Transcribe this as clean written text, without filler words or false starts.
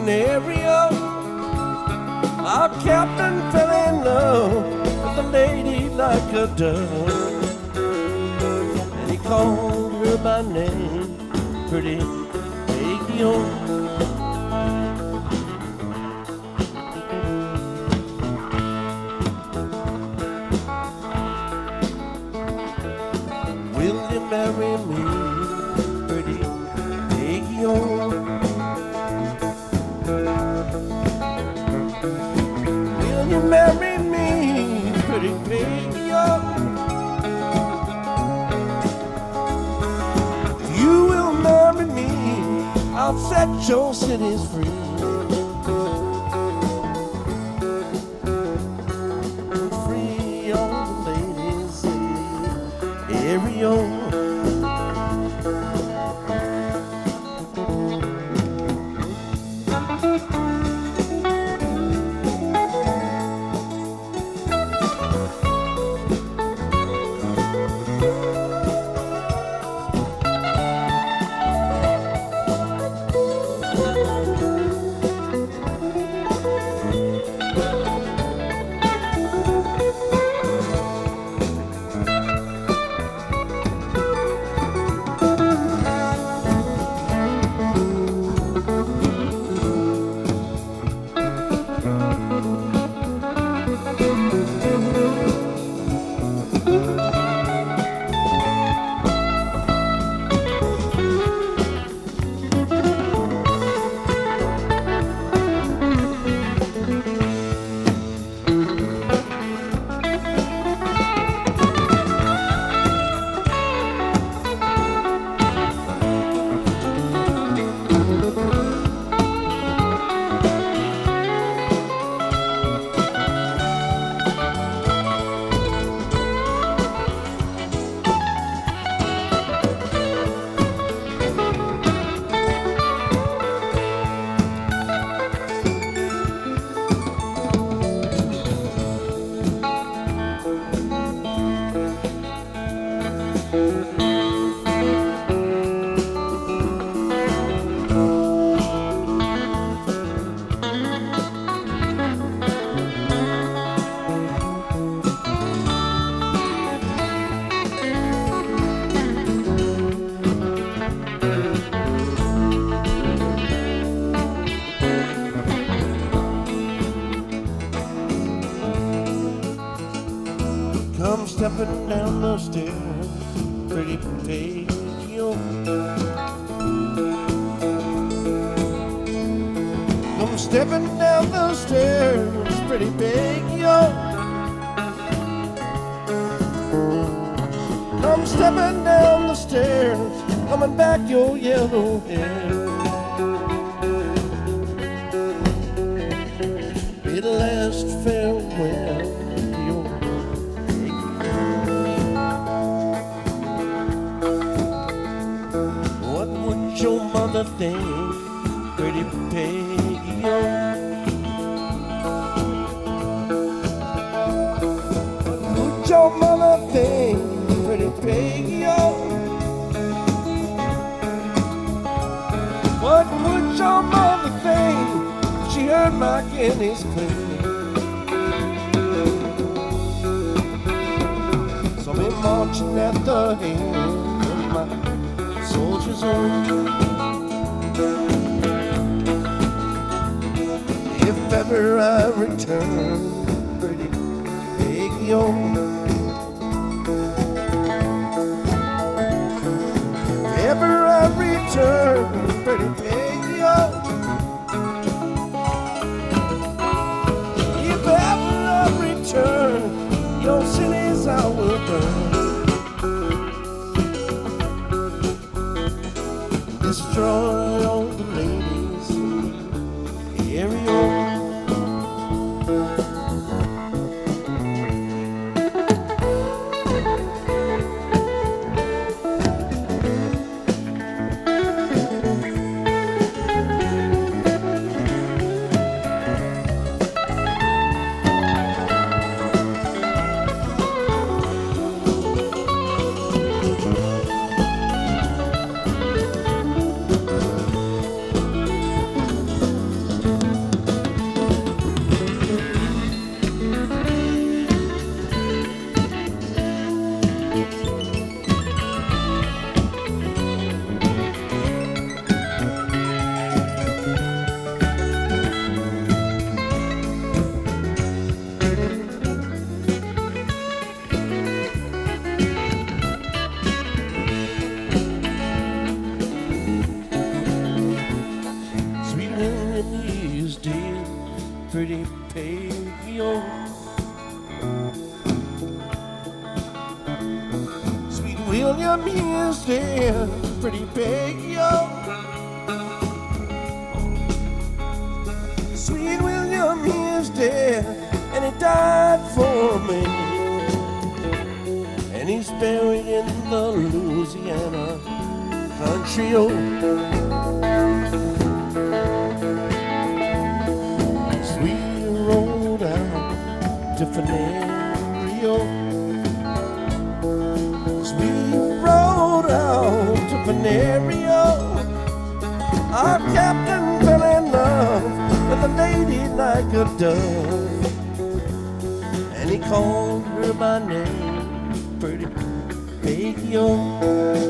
in the area. Our captain fell in love with a lady like a dove, and he called her by name, pretty Peggy-O. Will you marry me, pretty Peggy-O? Will you marry me, pretty Peggy-O? If you will marry me, I'll set your cities free. Free all the ladies in the area. Come stepping down the stairs, pretty Peggy-O. Come stepping down the stairs, pretty Peggy-O. Come stepping down the stairs, coming back your yellow hair. Be the last farewell. Your mother think, pretty Peggy-O? What would your mother think, pretty Peggy-O? What would your mother think if she heard my Guinea's clean? Saw me marching at the head of my soldiers on. If ever I return, pretty Peggy-O. If ever I return, pretty Peggy-O. If ever I return, your cities I will burn. Destroy all the ladies in the area. is dead, pretty Peggy-O. Sweet William is dead, and he died for me. And he's buried in the Louisiana country. Oh, sweet road out to Venerio. Sweet road out to Venerio. Our captain fell in love with a lady like a dove, and he called her by name, pretty Peggy-O.